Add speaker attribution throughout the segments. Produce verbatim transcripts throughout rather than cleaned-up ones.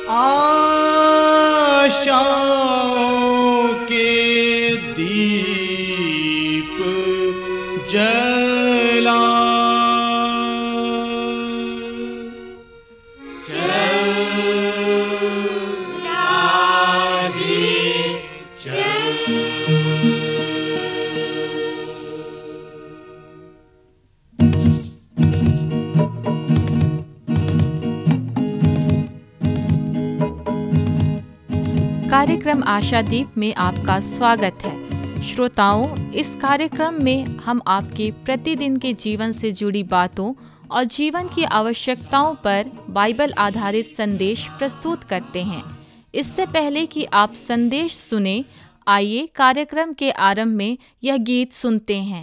Speaker 1: आशाओं के दीप जला
Speaker 2: कार्यक्रम आशादीप में आपका स्वागत है। श्रोताओं, इस कार्यक्रम में हम आपके प्रतिदिन के जीवन से जुड़ी बातों और जीवन की आवश्यकताओं पर बाइबल आधारित संदेश प्रस्तुत करते हैं। इससे पहले कि आप संदेश सुने, आइए कार्यक्रम के आरंभ में यह गीत सुनते हैं।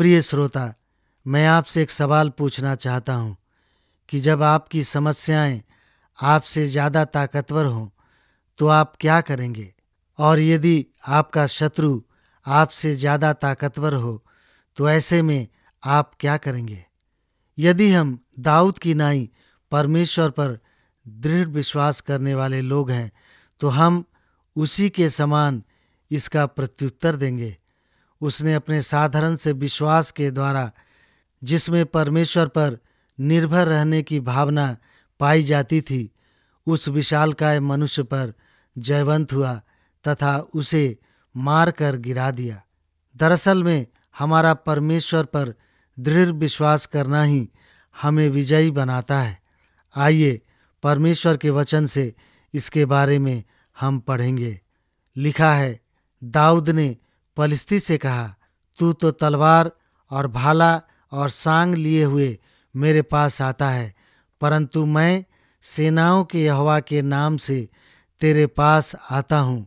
Speaker 1: प्रिय श्रोता, मैं आपसे एक सवाल पूछना चाहता हूँ कि जब आपकी समस्याएं आपसे ज़्यादा ताकतवर हों तो आप क्या करेंगे? और यदि आपका शत्रु आपसे ज़्यादा ताकतवर हो तो ऐसे में आप क्या करेंगे? यदि हम दाऊद की नाई परमेश्वर पर दृढ़ विश्वास करने वाले लोग हैं तो हम उसी के समान इसका प्रत्युत्तर देंगे। उसने अपने साधारण से विश्वास के द्वारा, जिसमें परमेश्वर पर निर्भर रहने की भावना पाई जाती थी, उस विशालकाय मनुष्य पर जयवंत हुआ तथा उसे मार कर गिरा दिया। दरअसल में हमारा परमेश्वर पर दृढ़ विश्वास करना ही हमें विजयी बनाता है। आइए परमेश्वर के वचन से इसके बारे में हम पढ़ेंगे। लिखा है, दाऊद ने पलिश्ती से कहा, तू तो तलवार और भाला और सांग लिए हुए मेरे पास आता है, परंतु मैं सेनाओं के यहोवा के नाम से तेरे पास आता हूँ,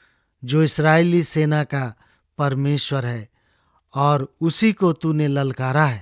Speaker 1: जो इस्राएली सेना का परमेश्वर है, और उसी को तूने ललकारा है।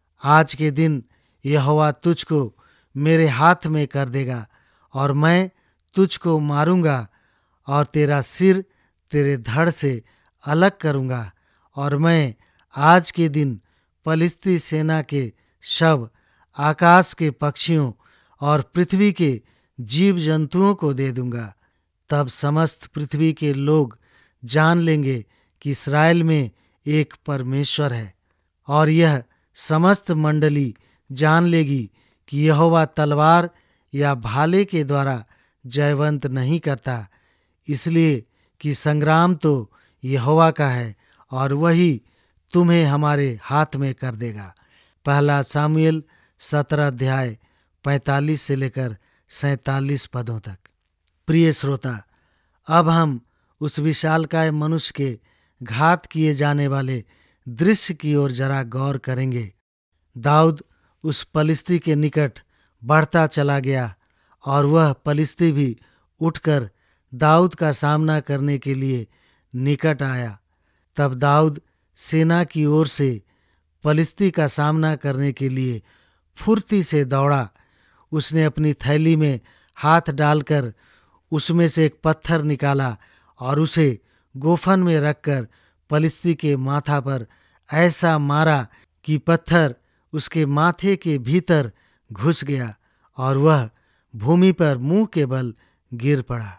Speaker 1: आज के दिन यहोवा तुझको मेरे हाथ में कर देगा और मैं तुझको मारूंगा और तेरा सिर तेरे धड़ से अलग करूंगा, और मैं आज के दिन पलिश्ती सेना के शव आकाश के पक्षियों और पृथ्वी के जीव जंतुओं को दे दूंगा। तब समस्त पृथ्वी के लोग जान लेंगे कि इस्राएल में एक परमेश्वर है, और यह समस्त मंडली जान लेगी कि यहोवा तलवार या भाले के द्वारा जयवंत नहीं करता, इसलिए कि संग्राम तो यहोवा का है और वही तुम्हें हमारे हाथ में कर देगा। पहला सामुएल सत्रह अध्याय पैंतालीस से लेकर सैंतालीस पदों तक। प्रिय श्रोता, अब हम उस विशालकाय मनुष्य के घात किए जाने वाले दृश्य की ओर जरा गौर करेंगे। दाऊद उस पलिश्ती के निकट बढ़ता चला गया और वह पलिश्ती भी उठकर दाऊद का सामना करने के लिए निकट आया। तब दाऊद सेना की ओर से पलिश्ती का सामना करने के लिए फुर्ती से दौड़ा। उसने अपनी थैली में हाथ डालकर उसमें से एक पत्थर निकाला और उसे गोफन में रखकर पलिश्ती के माथा पर ऐसा मारा कि पत्थर उसके माथे के भीतर घुस गया और वह भूमि पर मुंह के बल गिर पड़ा।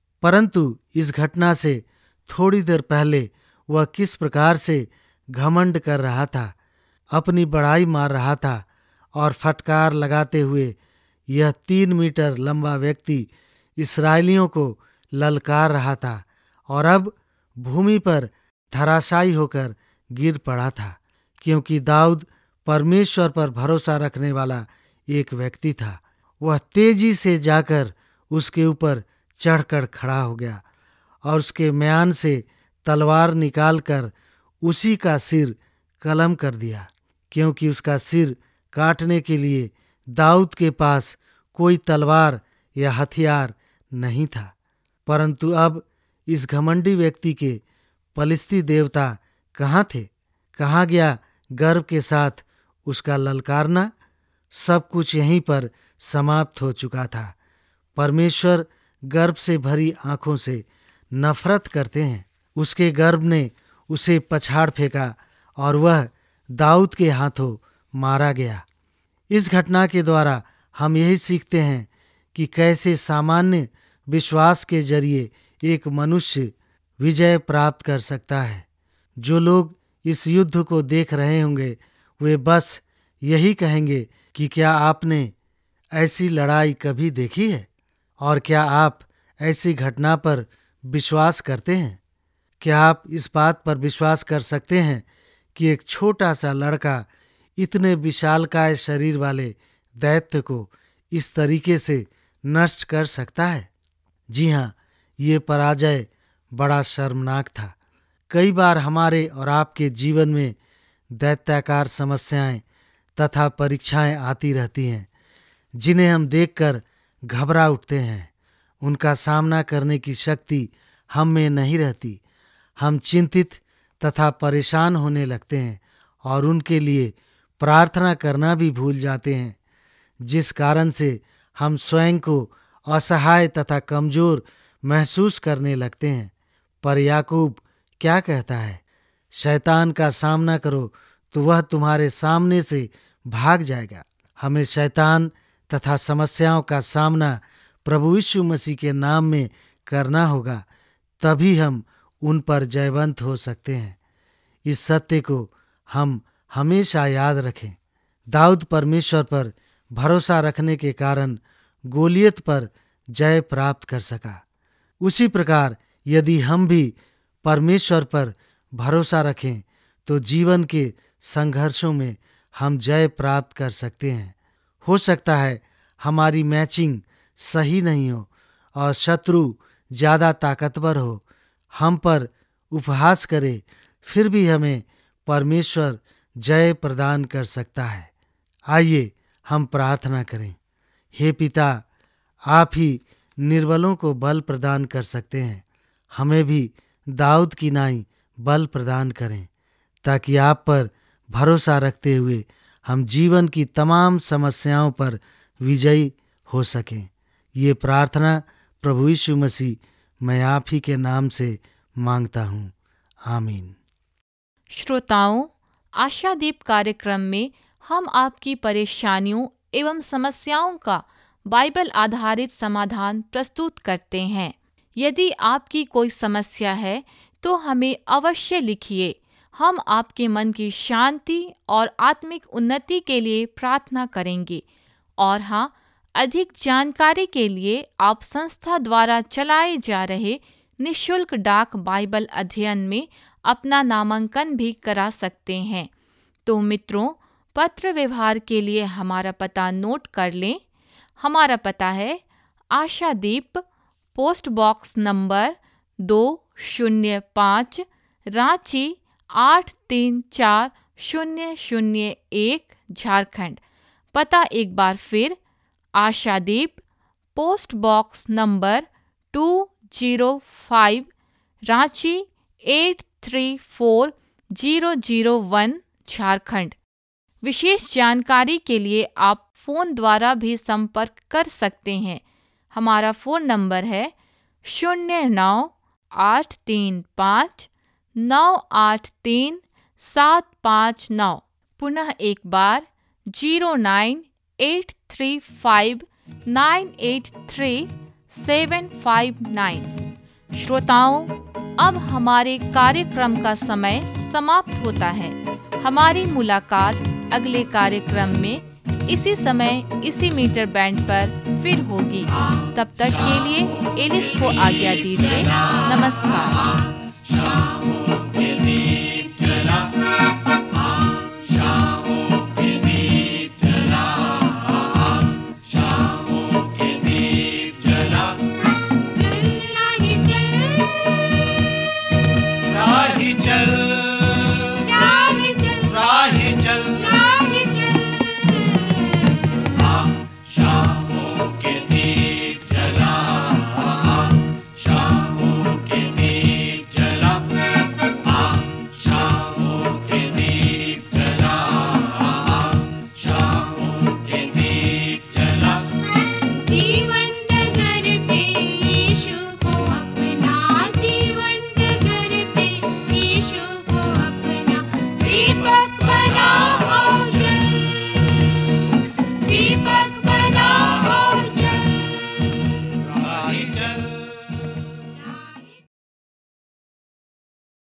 Speaker 1: परंतु इस घटना से थोड़ी देर पहले वह किस प्रकार से घमंड कर रहा था, अपनी बड़ाई मार रहा था और फटकार लगाते हुए यह तीन मीटर लंबा व्यक्ति इस्राएलियों को ललकार रहा था, और अब भूमि पर धराशायी होकर गिर पड़ा था, क्योंकि दाऊद परमेश्वर पर भरोसा रखने वाला एक व्यक्ति था। वह तेजी से जाकर उसके ऊपर चढ़कर खड़ा हो गया और उसके म्यान से तलवार निकालकर उसी का सिर कलम कर दिया, क्योंकि उसका सिर काटने के लिए दाऊद के पास कोई तलवार या हथियार नहीं था। परंतु अब इस घमंडी व्यक्ति के पलिश्ती देवता कहाँ थे? कहाँ गया गर्व के साथ उसका ललकारना? सब कुछ यहीं पर समाप्त हो चुका था। परमेश्वर गर्व से भरी आंखों से नफरत करते हैं। उसके गर्व ने उसे पछाड़ फेंका और वह दाऊद के हाथों मारा गया। इस घटना के द्वारा हम यही सीखते हैं कि कैसे सामान्य विश्वास के जरिए एक मनुष्य विजय प्राप्त कर सकता है। जो लोग इस युद्ध को देख रहे होंगे वे बस यही कहेंगे कि क्या आपने ऐसी लड़ाई कभी देखी है? और क्या आप ऐसी घटना पर विश्वास करते हैं? क्या आप इस बात पर विश्वास कर सकते हैं कि एक छोटा सा लड़का इतने विशालकाय शरीर वाले दैत्य को इस तरीके से नष्ट कर सकता है? जी हाँ, ये पराजय बड़ा शर्मनाक था। कई बार हमारे और आपके जीवन में दैत्याकार समस्याएं तथा परीक्षाएं आती रहती हैं, जिन्हें हम देखकर घबरा उठते हैं। उनका सामना करने की शक्ति हम में नहीं रहती। हम चिंतित तथा परेशान होने लगते हैं और उनके लिए प्रार्थना करना भी भूल जाते हैं, जिस कारण से हम स्वयं को असहाय तथा कमजोर महसूस करने लगते हैं। पर याकूब क्या कहता है? शैतान का सामना करो तो वह तुम्हारे सामने से भाग जाएगा। हमें शैतान तथा समस्याओं का सामना प्रभु यीशु मसीह के नाम में करना होगा, तभी हम उन पर जयवंत हो सकते हैं। इस सत्य को हम हमेशा याद रखें। दाऊद परमेश्वर पर भरोसा रखने के कारण गोलियत पर जय प्राप्त कर सका। उसी प्रकार यदि हम भी परमेश्वर पर भरोसा रखें तो जीवन के संघर्षों में हम जय प्राप्त कर सकते हैं। हो सकता है हमारी मैचिंग सही नहीं हो और शत्रु ज़्यादा ताकतवर हो, हम पर उपहास करे, फिर भी हमें परमेश्वर जय प्रदान कर सकता है। आइए हम प्रार्थना करें। हे पिता, आप ही निर्बलों को बल प्रदान कर सकते हैं। हमें भी दाऊद की नाई बल प्रदान करें, ताकि आप पर भरोसा रखते हुए हम जीवन की तमाम समस्याओं पर विजयी हो सकें। ये प्रार्थना प्रभु यीशु मसीह मैं आप ही के नाम से मांगता हूँ। आमीन।
Speaker 2: श्रोताओं, आशादीप कार्यक्रम में हम आपकी परेशानियों एवं समस्याओं का बाइबल आधारित समाधान प्रस्तुत करते हैं। यदि आपकी कोई समस्या है तो हमें अवश्य लिखिए। हम आपके मन की शांति और आत्मिक उन्नति के लिए प्रार्थना करेंगे। और हाँ, अधिक जानकारी के लिए आप संस्था द्वारा चलाए जा रहे निःशुल्क डाक बाइबल अध्ययन में अपना नामांकन भी करा सकते हैं। तो मित्रों, पत्र व्यवहार के लिए हमारा पता नोट कर लें। हमारा पता है आशादीप, पोस्ट बॉक्स नंबर दो शून्य पाँच, रांची आठ तीन चार शून्य शून्य एक, झारखंड। पता एक बार फिर, Ashadeep, post box number two zero five, Ranchi eight three four zero zero one, Jharkhand. विशेष जानकारी के लिए आप फ़ोन द्वारा भी संपर्क कर सकते हैं। हमारा फ़ोन नंबर है शून्य नौ आठ तीन पाँच नौ आठ तीन सात पाँच नौ। पुनः एक बार zero nine eight three five nine eight three seven five nine. श्रोताओं, अब हमारे कार्यक्रम का समय समाप्त होता है। हमारी मुलाकात अगले कार्यक्रम में इसी समय इसी मीटर बैंड पर फिर होगी। तब तक के लिए एलिस को आज्ञा दीजिए। नमस्कार।